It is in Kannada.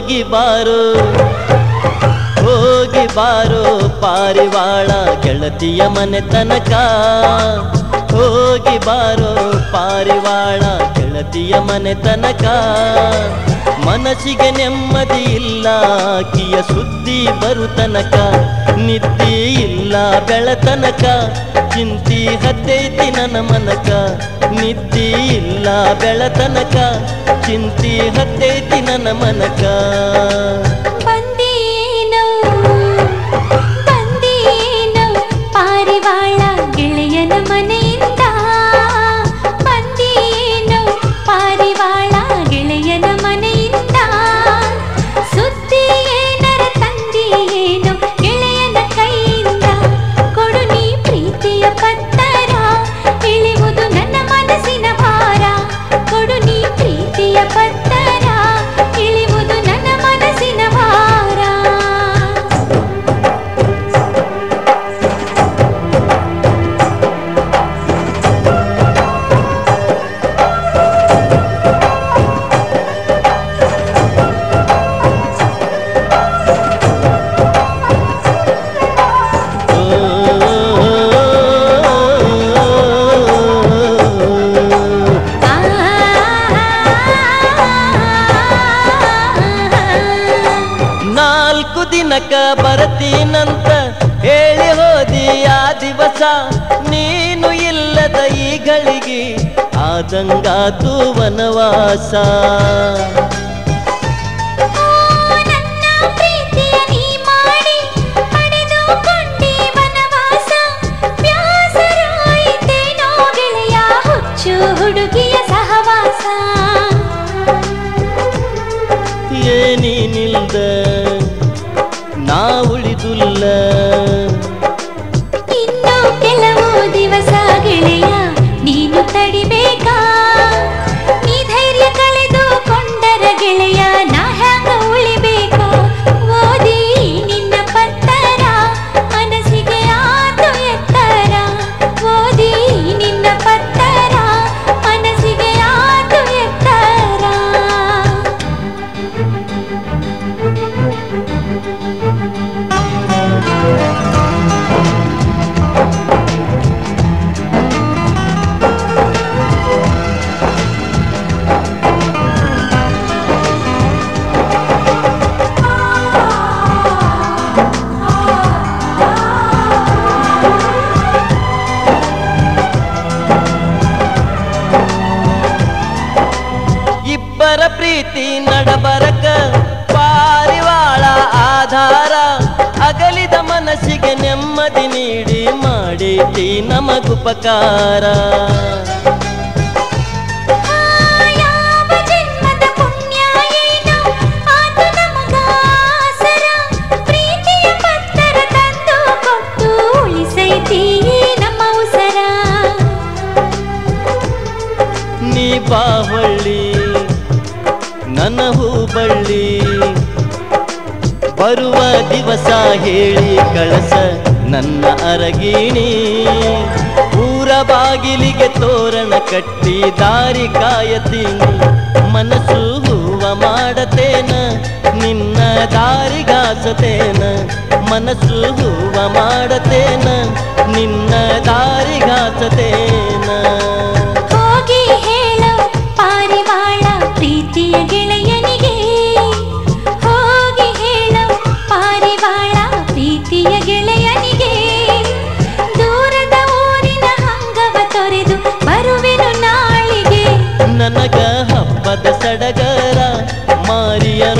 ಹೋಗಿ ಬಾರೋ ಹೋಗಿ ಬಾರೋ ಪಾರಿವಾಳ ಗೆಳತಿಯ ಮನೆ ತನಕ ಹೋಗಿ ಬಾರೋ ಪಾರಿವಾಳ ಗೆಳತಿಯ ಮನೆ ತನಕ ಮನಸ್ಸಿಗೆ ನೆಮ್ಮದಿ ಇಲ್ಲ ಆಕಿಯ ಸುದ್ದಿ ಬರು ತನಕ ನಿದ್ದೆ ಇಲ್ಲ ಬೆಳತನಕ ಚಿಂತಿ ಹತ್ತೈತಿ ನನ್ನ ಮನಕ ನಿದ್ದೆ ಇಲ್ಲ ಬೆಳತನಕ ಚಿಂತಿ ಹತ್ತೈತಿ ನನ್ನ ಮನಕ ಬಂದೇನೋ ಪಾರಿವಾಳ ಗೆಳೆಯನ ಮನೆಯಿಂದ ಬಂದೇನೋ ಪಾರಿವಾಳ ಗೆಳೆಯನ ಮನೆಯಿಂದ ಸುದ್ದಿ ಏನರ ತಂದೇನೋ ಗೆಳೆಯನ ಕೈಯಿಂದ ಕೊಡು ನೀ ಪ್ರೀತಿಯ ಪತ್ತರ ಇಳಿಯುವುದು ನನ್ನ ಮನಸ್ಸಿನ ಭಾರ ಕೊಡು ನೀ ಪ್ರೀತಿಯ ಪತ್ತರ ಇಳಿಯುವುದು ನನ್ನ ಮನಸ್ಸಿನ ಭಾರ ದಿನಕ ಬರತೀನಂತ ಹೇಳಿ ಹೋದಿ ಆ ದಿವಸ ನೀನು ಇಲ್ಲದ ಈ ಗಳಿಗೆ ಆದಂಗಾತು ವನವಾಸ ನನ್ನ ಪ್ರೀತಿಯ ನೀ ಮಾಡಿ ಪಡೆದುಕೊಂಡಿ ವನವಾಸ ಬ್ಯಾಸರಾಯಿತೇನೋ ಗೆಳೆಯ ಹುಚ್ಚು ಹುಡುಗಿಯ ಸಹವಾಸ ಏನೇನಿಲ್ದ ನಾ ಉಳಿದುಲ್ಲ ಇನ್ನು ಕೆಲವು ದಿವಸ ಗೆಳೆಯ ನೀನು ತಡಿಬೇಕಾ ನೀ ಧೈರ್ಯ ಕಳೆದುಕೊಂಡರ ಗೆಳೆಯ ನಾ ಹ್ಯಾಂಗ ಉಳಿಬೇಕಾ ಓದಿ ನಿನ್ನ ಪತ್ತರ ಮನಸ್ಸಿಗೆ ಆತು ಎತ್ತರ ಓದಿ ನಿನ್ನ ಪತ್ತರ ಮನಸ್ಸಿಗೆ ಆತು ಎತ್ತರ ಇಬ್ಬರ ಪ್ರೀತಿ ನಡಬರಕ ಪಾರಿವಾಳ ಆಧಾರ ಅಗಲಿದ ಮನಸ್ಸಿಗೆ ನೆಮ್ಮದಿ ನೀಡಿ ಮಾಡೈತಿ ನಮಗುಪಕಾರ ಯಾವ ಜನ್ಮದ ಪುಣ್ಯ ಏನೋ ಆತು ನಮಗಾಸರ ಪ್ರೀತಿಯ ಪತ್ತರ ತಂದು ಕೊಟ್ಟು ಉಳಿಸೈತಿ ನಮ್ಮ ಉಸರ ನೀ ಬಾವಳ್ಳಿ ನನ್ನ ಹೂಬಳ್ಳಿ ಬರುವ ದಿವಸ ಹೇಳಿ ಕಳಸ ನನ್ನ ಅರಗಿಣಿ ಊರ ಬಾಗಿಲಿಗೆ ತೋರಣ ಕಟ್ಟಿ ದಾರಿ ಕಾಯತೀನಿ ಮನಸ್ಸು ಹೂವ ಮಾಡತೇನ ನಿನ್ನ ದಾರಿಗಾಸತೇನ ಮನಸ್ಸು ಹೂವ ಮಾಡತೇನ ನಿನ್ನ ದಾರಿಗಾಸತೇನ ಹೋಗಿ ಹೇಳೋ ಪಾರಿವಾಳ ಪ್ರೀತಿಯ ಗೆಳೆಯನಿಗೆ ಹೋಗಿ ಹೇಳೋ ಪಾರಿವಾಳ ಪ್ರೀತಿಯ ಗೆಳೆಯನಿಗೆ ದೂರದ ಊರಿನ ಹಂಗವ ತೊರೆದು ಬರುವೆನು ನಾಳಿಗೆ ನನಗ ಹಬ್ಬದ ಸಡಗರ ಮಾರಿಯ